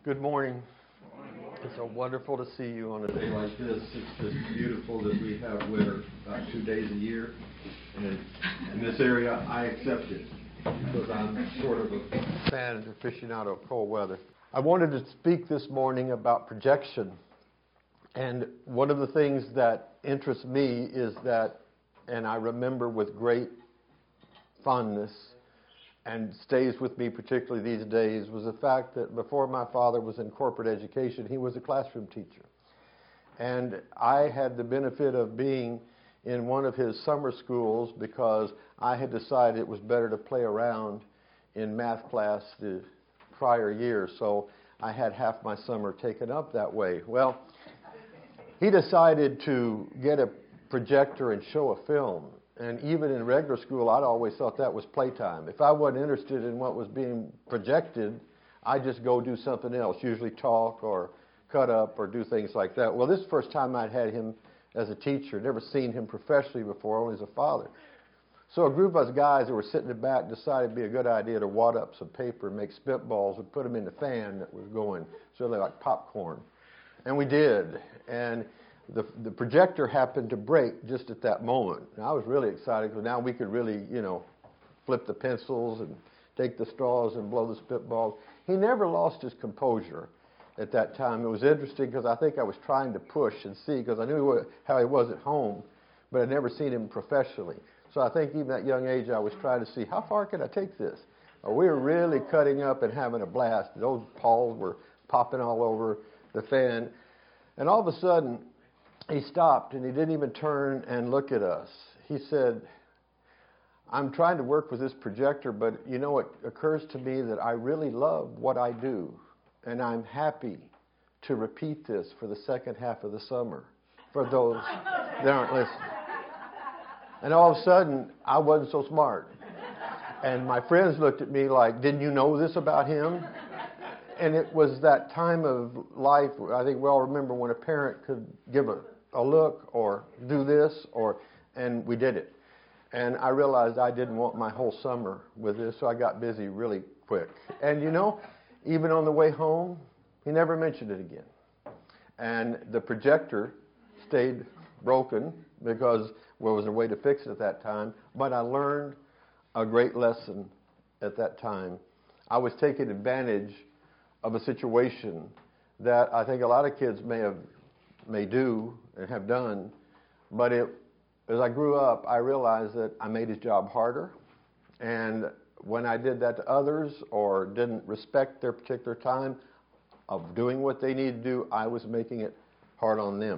Good morning. It's so wonderful to see you on a day like this. It's just beautiful that we have winter about 2 days a year. And in this area, I accept it because I'm sort of a fan and aficionado of cold weather. I wanted to speak this morning about projection. And one of the things that interests me is that, and I remember with great fondness, and stays with me particularly these days, was the fact that before my father was in corporate education, he was a classroom teacher. And I had the benefit of being in one of his summer schools because I had decided it was better to play around in math class the prior year. So I had half my summer taken up that way. Well, he decided to get a projector and show a film. And even in regular school, I'd always thought that was playtime. If I wasn't interested in what was being projected, I'd just go do something else, usually talk or cut up or do things like that. Well, this is the first time I'd had him as a teacher, never seen him professionally before, only as a father. So a group of us guys that were sitting in the back decided it'd be a good idea to wad up some paper and make spitballs and put them in the fan that was going, so they're like popcorn. And we did. And the projector happened to break just at that moment. And I was really excited because now we could really, flip the pencils and take the straws and blow the spitballs. He never lost his composure at that time. It was interesting because I think I was trying to push and see because I knew how he was at home, but I'd never seen him professionally. So I think even at that young age I was trying to see how far can I take this. We were really cutting up and having a blast. Those paws were popping all over the fan. And all of a sudden, he stopped, and he didn't even turn and look at us. He said, I'm trying to work with this projector, but it occurs to me that I really love what I do, and I'm happy to repeat this for the second half of the summer for those that aren't listening. And all of a sudden, I wasn't so smart. And my friends looked at me like, didn't you know this about him? And it was that time of life, I think we all remember when a parent could give a look or do this, and we did it. And I realized I didn't want my whole summer with this, so I got busy really quick. And even on the way home, he never mentioned it again. And the projector stayed broken because there was a way to fix it at that time, but I learned a great lesson at that time. I was taking advantage of a situation that I think a lot of kids may do and have done, but as I grew up, I realized that I made his job harder, and when I did that to others or didn't respect their particular time of doing what they needed to do, I was making it hard on them.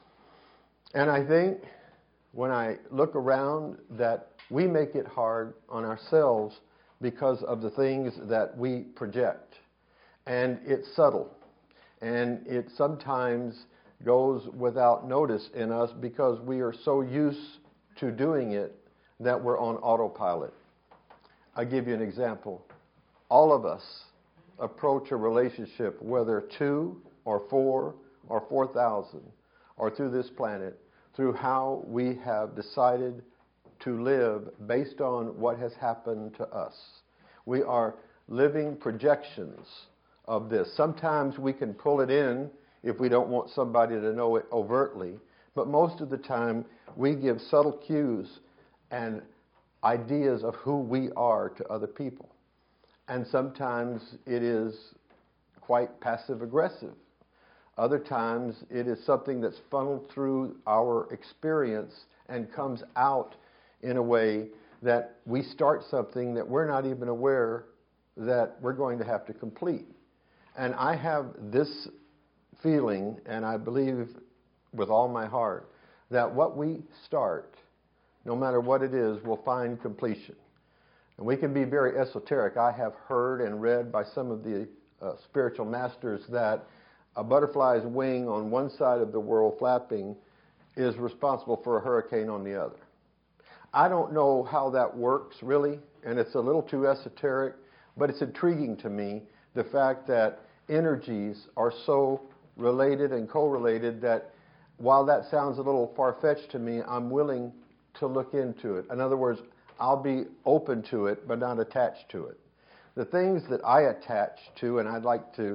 And I think when I look around that we make it hard on ourselves because of the things that we project. And it's subtle. And it sometimes goes without notice in us because we are so used to doing it that we're on autopilot. I'll give you an example. All of us approach a relationship, whether 2 or 4 or 4,000, or through this planet, through how we have decided to live based on what has happened to us. We are living projections of this. Sometimes we can pull it in if we don't want somebody to know it overtly, but most of the time we give subtle cues and ideas of who we are to other people. And sometimes it is quite passive-aggressive. Other times it is something that's funneled through our experience and comes out in a way that we start something that we're not even aware that we're going to have to complete. And I have this feeling, and I believe with all my heart, that what we start, no matter what it is, will find completion. And we can be very esoteric. I have heard and read by some of the spiritual masters that a butterfly's wing on one side of the world flapping is responsible for a hurricane on the other. I don't know how that works really, and it's a little too esoteric, but it's intriguing to me, the fact that energies are so related and correlated that while that sounds a little far-fetched to me, I'm willing to look into it. In other words, I'll be open to it, but not attached to it. The things that I attach to, and I'd like to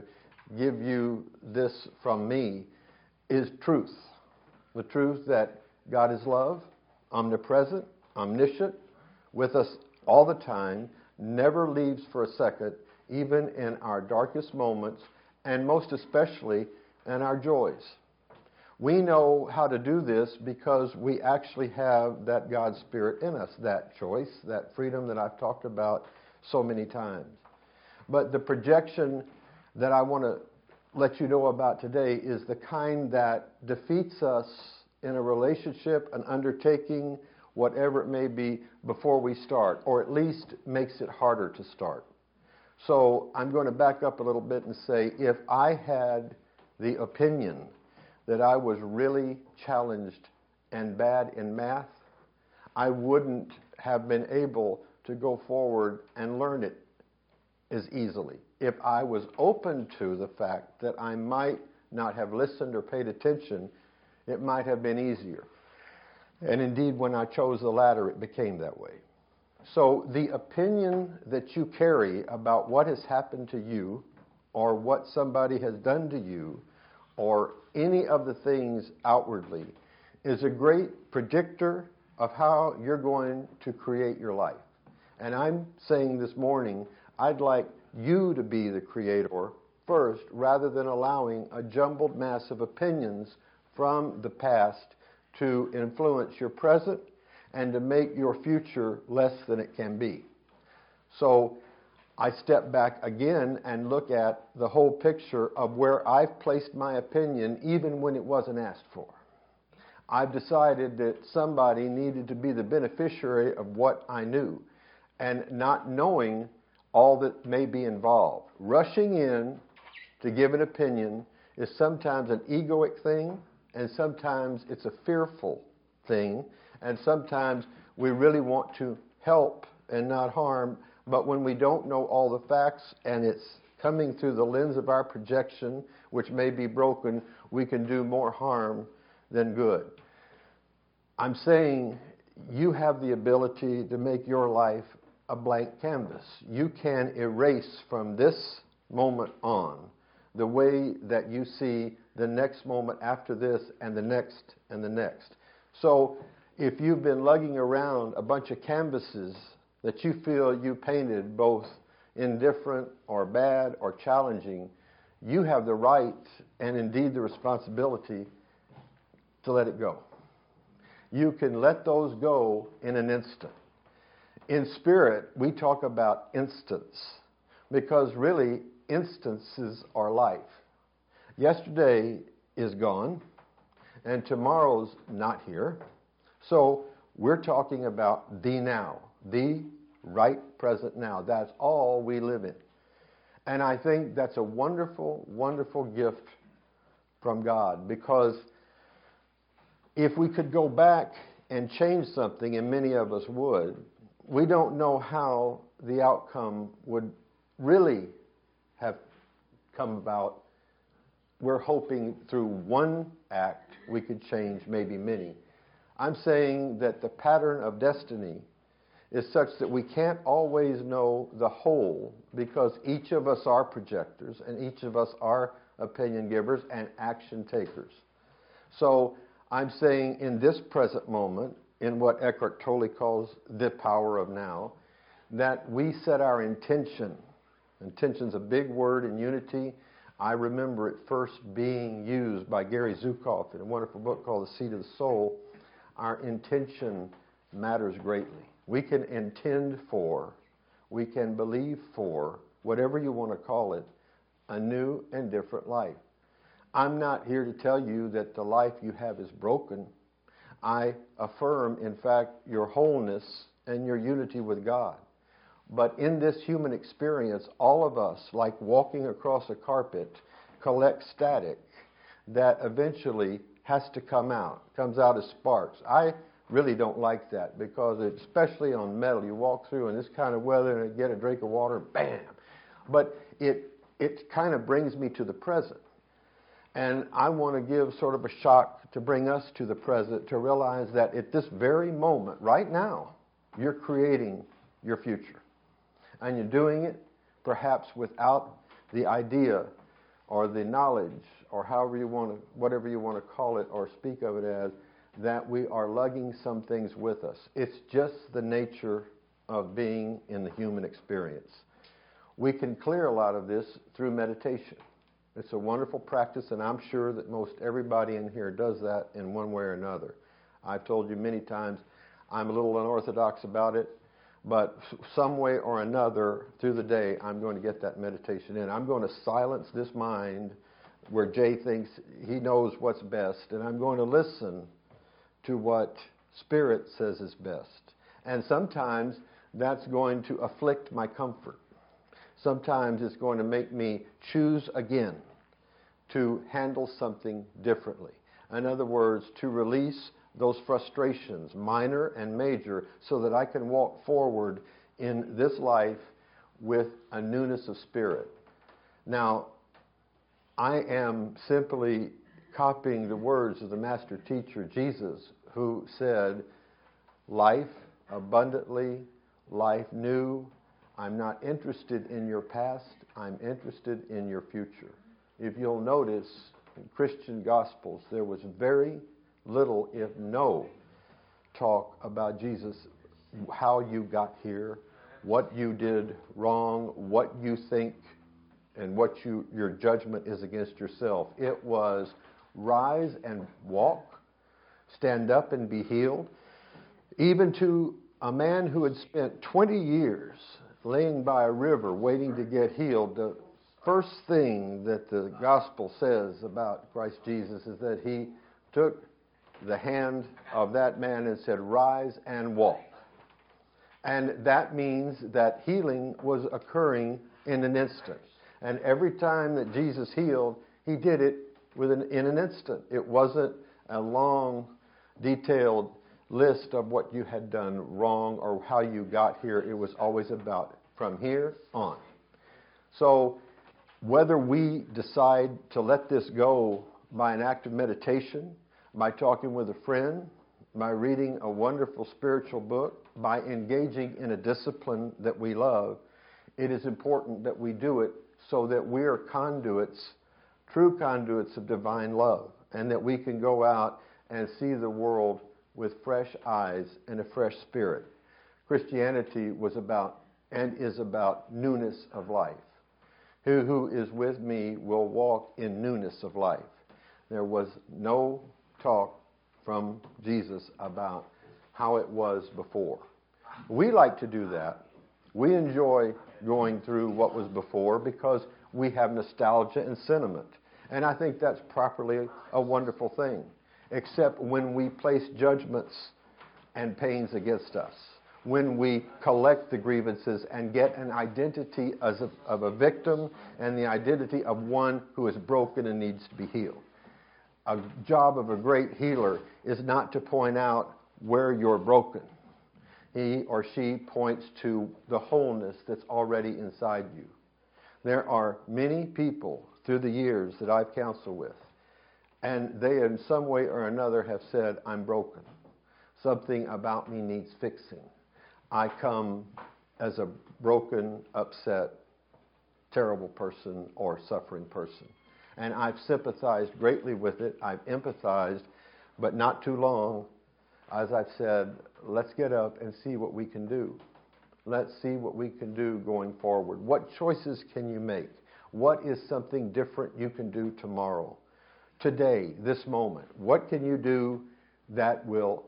give you this from me is truth. The truth that God is love, omnipresent, omniscient, with us all the time, never leaves for a second, even in our darkest moments, and most especially in our joys. We know how to do this because we actually have that God Spirit in us, that choice, that freedom that I've talked about so many times. But the projection that I want to let you know about today is the kind that defeats us in a relationship, an undertaking, whatever it may be, before we start, or at least makes it harder to start. So I'm going to back up a little bit and say, if I had the opinion that I was really challenged and bad in math, I wouldn't have been able to go forward and learn it as easily. If I was open to the fact that I might not have listened or paid attention, it might have been easier. And indeed, when I chose the latter, it became that way. So the opinion that you carry about what has happened to you, or what somebody has done to you, or any of the things outwardly, is a great predictor of how you're going to create your life. And I'm saying this morning, I'd like you to be the creator first, rather than allowing a jumbled mass of opinions from the past to influence your present and to make your future less than it can be. So I step back again and look at the whole picture of where I've placed my opinion even when it wasn't asked for. I've decided that somebody needed to be the beneficiary of what I knew, and not knowing all that may be involved. Rushing in to give an opinion is sometimes an egoic thing, and sometimes it's a fearful thing, and sometimes we really want to help and not harm, but when we don't know all the facts and it's coming through the lens of our projection, which may be broken, we can do more harm than good. I'm saying you have the ability to make your life a blank canvas. You can erase from this moment on the way that you see the next moment after this, and the next and the next. So if you've been lugging around a bunch of canvases that you feel you painted both indifferent or bad or challenging, you have the right and indeed the responsibility to let it go. You can let those go in an instant. In spirit, we talk about instants, because really instances are life. Yesterday is gone, and tomorrow's not here. So we're talking about the now, the right present now. That's all we live in. And I think that's a wonderful, wonderful gift from God, because if we could go back and change something, and many of us would, we don't know how the outcome would really have come about. We're hoping through one act we could change maybe many. I'm saying that the pattern of destiny is such that we can't always know the whole, because each of us are projectors and each of us are opinion givers and action takers. So I'm saying in this present moment, in what Eckhart Tolle calls the power of now, that we set our intention. Intention's a big word in unity. I remember it first being used by Gary Zukav in a wonderful book called The Seed of the Soul. Our intention matters greatly. We can intend for, we can believe for, whatever you want to call it, a new and different life. I'm not here to tell you that the life you have is broken. I affirm, in fact, your wholeness and your unity with God. But in this human experience, all of us, like walking across a carpet, collect static that eventually has to come out, comes out as sparks. I really don't like that, because especially on metal, you walk through in this kind of weather and get a drink of water, bam. But it kind of brings me to the present. And I want to give sort of a shock to bring us to the present, to realize that at this very moment, right now, you're creating your future. And you're doing it perhaps without the idea or the knowledge, or whatever you want to call it or speak of it as, that we are lugging some things with us. It's just the nature of being in the human experience. We can clear a lot of this through meditation. It's a wonderful practice, and I'm sure that most everybody in here does that in one way or another. I've told you many times I'm a little unorthodox about it, but some way or another through the day I'm going to get that meditation in. I'm going to silence this mind where Jay thinks he knows what's best, and I'm going to listen to what Spirit says is best. And sometimes that's going to afflict my comfort. Sometimes it's going to make me choose again to handle something differently. In other words, to release those frustrations, minor and major, so that I can walk forward in this life with a newness of spirit. Now, I am simply copying the words of the master teacher, Jesus, who said, life abundantly, life new. I'm not interested in your past, I'm interested in your future. If you'll notice, in Christian Gospels, there was very little, if no, talk about Jesus, how you got here, what you did wrong, what you think, and what your judgment is against yourself. It was rise and walk, stand up and be healed. Even to a man who had spent 20 years laying by a river waiting to get healed, the first thing that the gospel says about Christ Jesus is that he took the hand of that man and said, rise and walk. And that means that healing was occurring in an instant. And every time that Jesus healed, he did it in an instant. It wasn't a long, detailed list of what you had done wrong or how you got here. It was always about from here on. So whether we decide to let this go by an act of meditation, by talking with a friend, by reading a wonderful spiritual book, by engaging in a discipline that we love, it is important that we do it so that we are conduits, true conduits of divine love, and that we can go out and see the world with fresh eyes and a fresh spirit. Christianity was about and is about newness of life. Who is with me will walk in newness of life. There was no talk from Jesus about how it was before. We like to do that. We enjoy going through what was before because we have nostalgia and sentiment. And I think that's properly a wonderful thing, except when we place judgments and pains against us, when we collect the grievances and get an identity of a victim and the identity of one who is broken and needs to be healed. A job of a great healer is not to point out where you're broken. He or she points to the wholeness that's already inside you. There are many people through the years that I've counseled with, and they in some way or another have said, I'm broken. Something about me needs fixing. I come as a broken, upset, terrible person or suffering person. And I've sympathized greatly with it. I've empathized, but not too long. As I've said, let's get up and see what we can do. Let's see what we can do going forward. What choices can you make? What is something different you can do tomorrow? Today, this moment. What can you do that will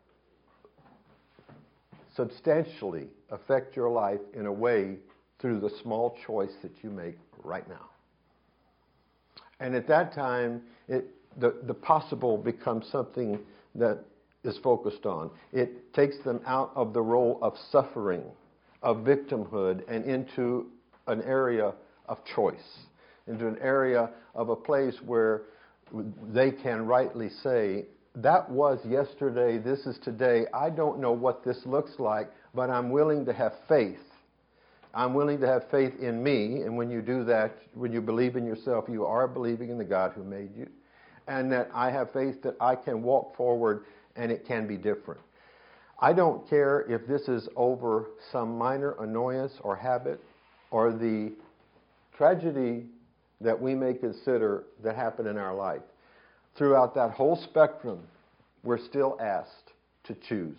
substantially affect your life in a way through the small choice that you make right now? And at that time, the possible becomes something that is focused on. It takes them out of the role of suffering, of victimhood, and into an area of choice, into an area of a place where they can rightly say, that was yesterday, this is today. I don't know what this looks like, but I'm willing to have faith. I'm willing to have faith in me, and when you do that, when you believe in yourself, you are believing in the God who made you, and that I have faith that I can walk forward and it can be different. I don't care if this is over some minor annoyance or habit, or the tragedy that we may consider that happen in our life. Throughout that whole spectrum, we're still asked to choose.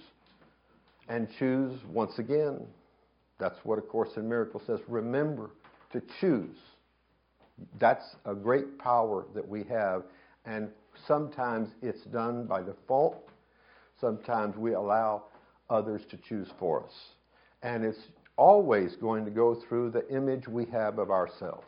And choose, once again, that's what A Course in Miracles says, remember to choose. That's a great power that we have, and sometimes it's done by default. Sometimes we allow others to choose for us. And it's always going to go through the image we have of ourselves.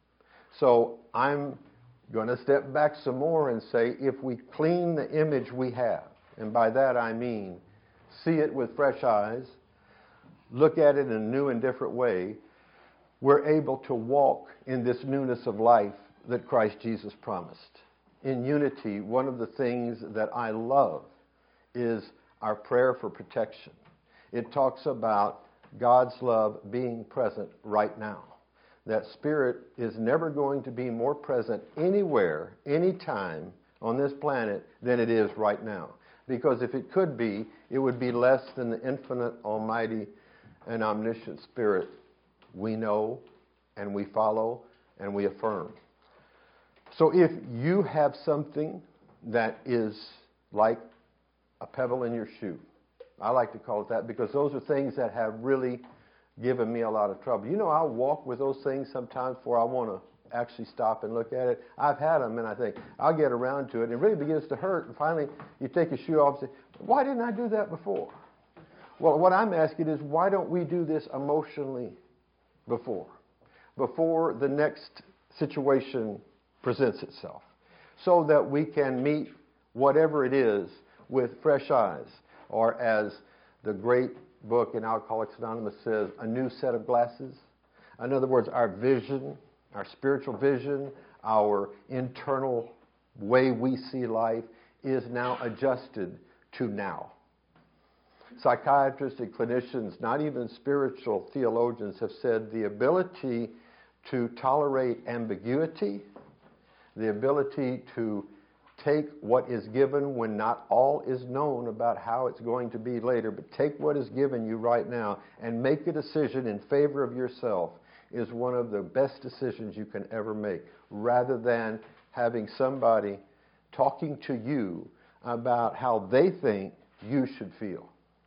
So I'm going to step back some more and say, if we clean the image we have, and by that I mean see it with fresh eyes, look at it in a new and different way, we're able to walk in this newness of life that Christ Jesus promised. In unity, one of the things that I love is our prayer for protection. It talks about God's love being present right now. That Spirit is never going to be more present anywhere, anytime on this planet than it is right now. Because if it could be, it would be less than the infinite, almighty, and omniscient Spirit we know and we follow and we affirm. So if you have something that is like a pebble in your shoe, I like to call it that, because those are things that have really given me a lot of trouble. You know, I'll walk with those things sometimes before I want to actually stop and look at it. I've had them, and I think, I'll get around to it, and it really begins to hurt, and finally you take your shoe off and say, why didn't I do that before? Well, what I'm asking is, why don't we do this emotionally before the next situation presents itself, so that we can meet whatever it is with fresh eyes, or as the great book in Alcoholics Anonymous says, a new set of glasses. In other words, our vision, our spiritual vision, our internal way we see life is now adjusted to now. Psychiatrists and clinicians, not even spiritual theologians, have said the ability to tolerate ambiguity, the ability to take what is given when not all is known about how it's going to be later, but take what is given you right now and make a decision in favor of yourself is one of the best decisions you can ever make, rather than having somebody talking to you about how they think you should feel.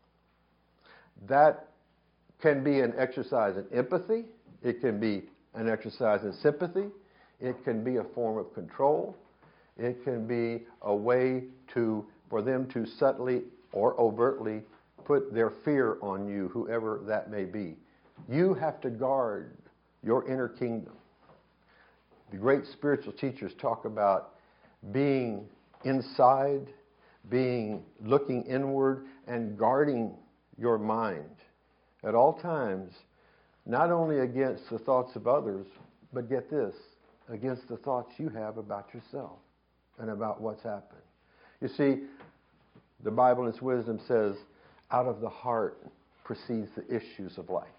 That can be an exercise in empathy. It can be an exercise in sympathy. It can be a form of control. It can be a way for them to subtly or overtly put their fear on you, whoever that may be. You have to guard your inner kingdom. The great spiritual teachers talk about being inside, looking inward, and guarding your mind at all times, not only against the thoughts of others, but get this, against the thoughts you have about yourself and about what's happened. You see, the Bible in its wisdom says, out of the heart proceeds the issues of life.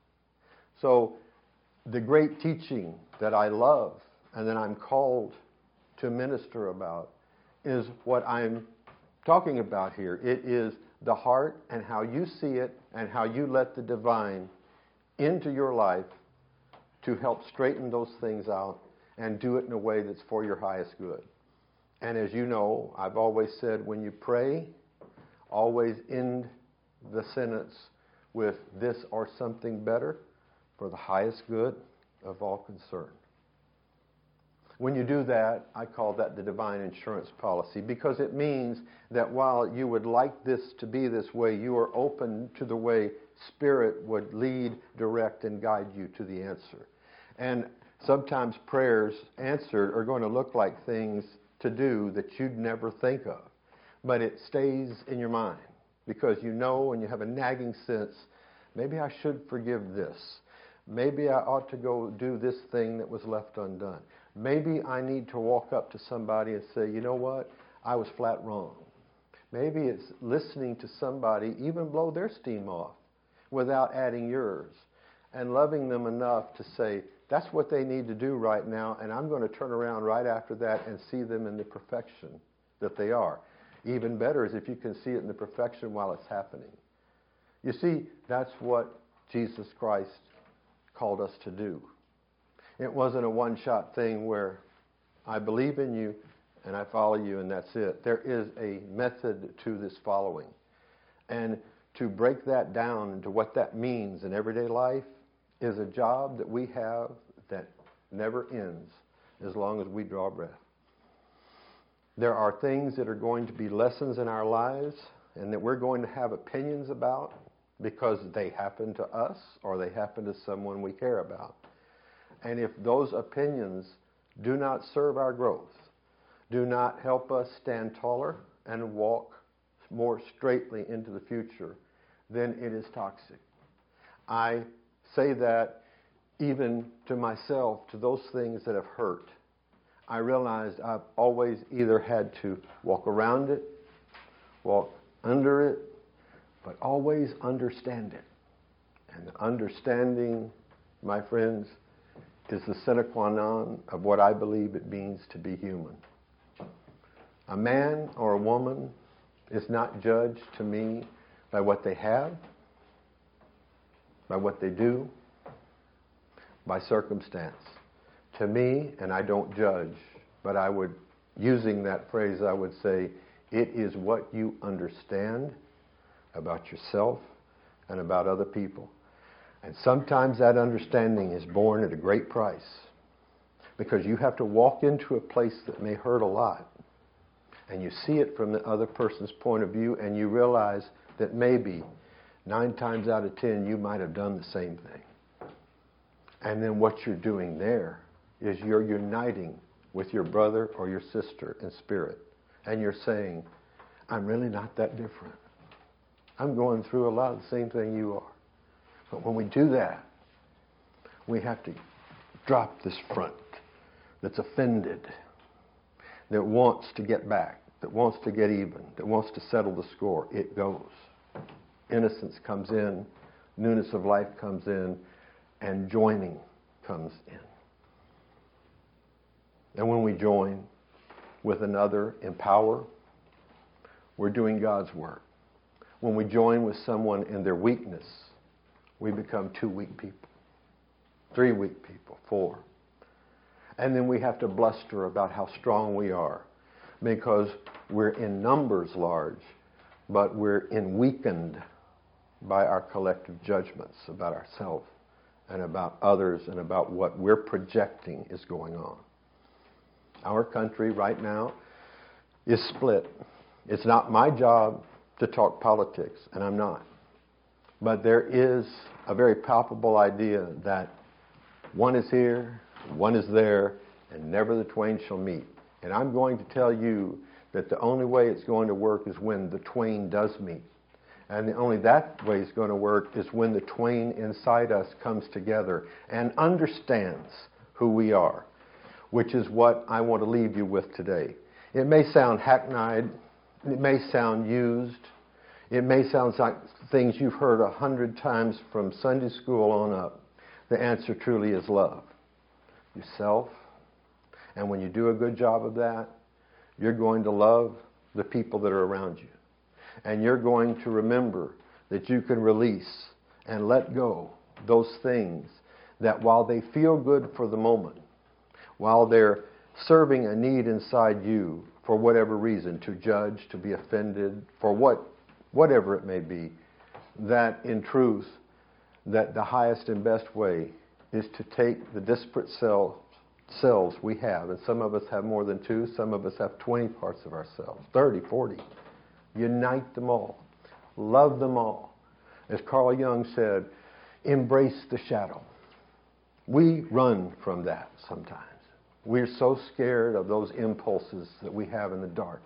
So the great teaching that I love and that I'm called to minister about is what I'm talking about here. It is the heart and how you see it and how you let the divine into your life to help straighten those things out and do it in a way that's for your highest good. And as you know, I've always said, when you pray, always end the sentence with this or something better for the highest good of all concerned. When you do that, I call that the divine insurance policy, because it means that while you would like this to be this way, you are open to the way Spirit would lead, direct, and guide you to the answer. And sometimes prayers answered are going to look like things to do that you'd never think of. But it stays in your mind because you know, and you have a nagging sense, maybe I should forgive this. Maybe I ought to go do this thing that was left undone. Maybe I need to walk up to somebody and say, you know what, I was flat wrong. Maybe it's listening to somebody even blow their steam off without adding yours, and loving them enough to say, that's what they need to do right now, and I'm going to turn around right after that and see them in the perfection that they are. Even better is if you can see it in the perfection while it's happening. You see, that's what Jesus Christ called us to do. It wasn't a one-shot thing where I believe in you and I follow you and that's it. There is a method to this following. And to break that down into what that means in everyday life is a job that we have that never ends as long as we draw breath. There are things that are going to be lessons in our lives and that we're going to have opinions about because they happen to us or they happen to someone we care about. And if those opinions do not serve our growth, do not help us stand taller and walk more straightly into the future, then it is toxic. I say that even to myself, to those things that have hurt. I realized I've always either had to walk around it, walk under it, but always understand it. And understanding, my friends, is the sine qua non of what I believe it means to be human. A man or a woman is not judged to me by what they have, by what they do, by circumstance. To me, and I don't judge, but using that phrase, I would say, it is what you understand about yourself and about other people. And sometimes that understanding is born at a great price, because you have to walk into a place that may hurt a lot, and you see it from the other person's point of view, and you realize that maybe 9 times out of 10 you might have done the same thing. And then what you're doing there is you're uniting with your brother or your sister in spirit. And you're saying, I'm really not that different. I'm going through a lot of the same thing you are. But when we do that, we have to drop this front that's offended, that wants to get back, that wants to get even, that wants to settle the score. It goes. Innocence comes in, newness of life comes in, and joining comes in. And when we join with another in power, we're doing God's work. When we join with someone in their weakness, we become 2 weak people, 3 weak people, 4. And then we have to bluster about how strong we are, because we're in numbers large, but we're weakened by our collective judgments about ourselves and about others and about what we're projecting is going on. Our country right now is split. It's not my job to talk politics, and I'm not. But there is a very palpable idea that one is here, one is there, and never the twain shall meet. And I'm going to tell you that the only way it's going to work is when the twain does meet. And the only that way it's going to work is when the twain inside us comes together and understands who we are, which is what I want to leave you with today. It may sound hackneyed, it may sound used, it may sound like things you've heard 100 times from Sunday school on up. The answer truly is love. Yourself. And when you do a good job of that, you're going to love the people that are around you. And you're going to remember that you can release and let go those things that while they feel good for the moment, while they're serving a need inside you for whatever reason, to judge, to be offended, for whatever it may be, that in truth, that the highest and best way is to take the disparate cells we have, and some of us have more than 2, some of us have 20 parts of ourselves, 30, 40. Unite them all. Love them all. As Carl Jung said, embrace the shadow. We run from that sometimes. We're so scared of those impulses that we have in the dark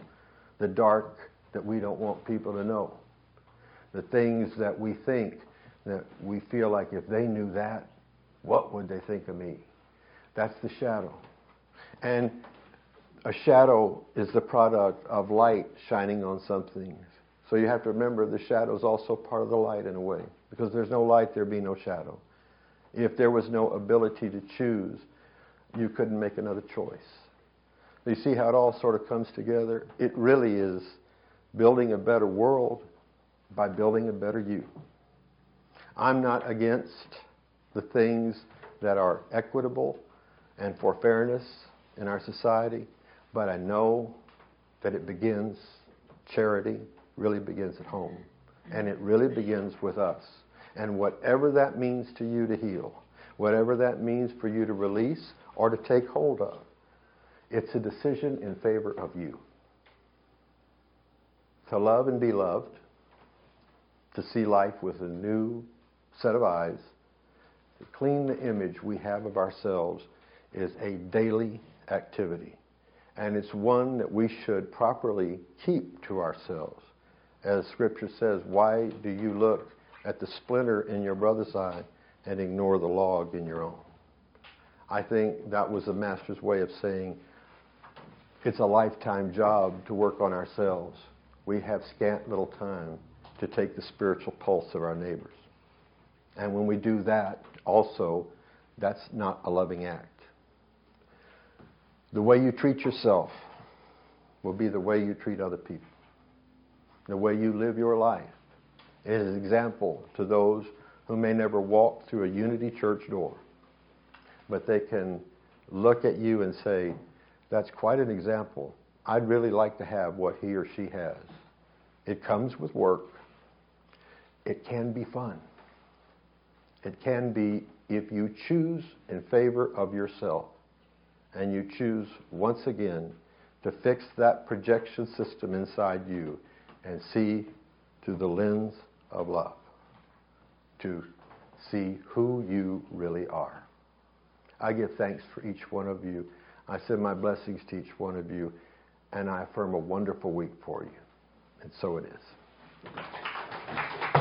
that we don't want people to know, the things that we think that we feel like if they knew that, what would they think of me? That's the shadow. And a shadow is the product of light shining on something. So you have to remember the shadow is also part of the light in a way. Because there's no light, there'd be no shadow. If there was no ability to choose, you couldn't make another choice. You see how it all sort of comes together? It really is building a better world by building a better you. I'm not against the things that are equitable and for fairness in our society, but I know that it begins, charity really begins at home. And it really begins with us. And whatever that means to you to heal, whatever that means for you to release or to take hold of, it's a decision in favor of you. To love and be loved, to see life with a new set of eyes, to clean the image we have of ourselves is a daily activity. And it's one that we should properly keep to ourselves. As Scripture says, why do you look at the splinter in your brother's eye and ignore the log in your own? I think that was the Master's way of saying it's a lifetime job to work on ourselves. We have scant little time to take the spiritual pulse of our neighbors. And when we do that, also, that's not a loving act. The way you treat yourself will be the way you treat other people. The way you live your life is an example to those who may never walk through a Unity Church door. But they can look at you and say, that's quite an example. I'd really like to have what he or she has. It comes with work. It can be fun. It can be if you choose in favor of yourself and you choose once again to fix that projection system inside you and see through the lens of love, to see who you really are. I give thanks for each one of you. I send my blessings to each one of you, and I affirm a wonderful week for you. And so it is.